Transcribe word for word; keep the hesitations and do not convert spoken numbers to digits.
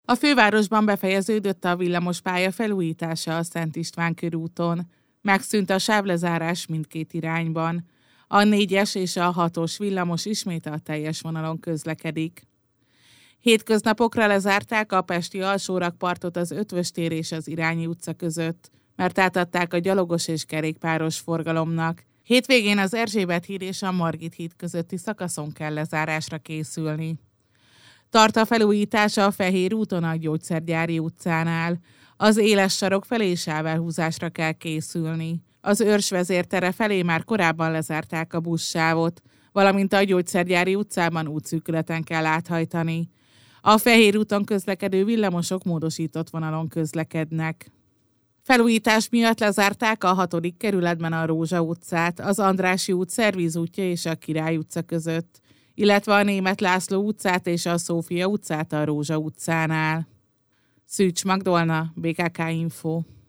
A fővárosban befejeződött a villamospálya felújítása a Szent István körúton. Megszűnt a sávlezárás mindkét irányban. A négyes és a hatos villamos ismét a teljes vonalon közlekedik. Hétköznapokra lezárták a pesti alsórakpartot az Ötvös tér és az Irányi utca között, mert átadták a gyalogos és kerékpáros forgalomnak. Hétvégén az Erzsébet híd és a Margit híd közötti szakaszon kell lezárásra készülni. Tart a felújítása a Fehér úton a Gyógyszergyári utcánál. Az éles sarok felé sávelhúzásra kell készülni. Az Őrs vezértere felé már korábban lezárták a buszsávot, valamint a Gyógyszergyári utcában útszűkületen kell áthajtani. A Fehér úton közlekedő villamosok módosított vonalon közlekednek. Felújítás miatt lezárták a hatodik kerületben a Rózsa utcát, az Andrássy út Szervíz útja és a Király utca között, illetve a Németh László utcát és a Szófia utcát a Rózsa utcánál. Szűcs Magdolna, bé ká ká Info.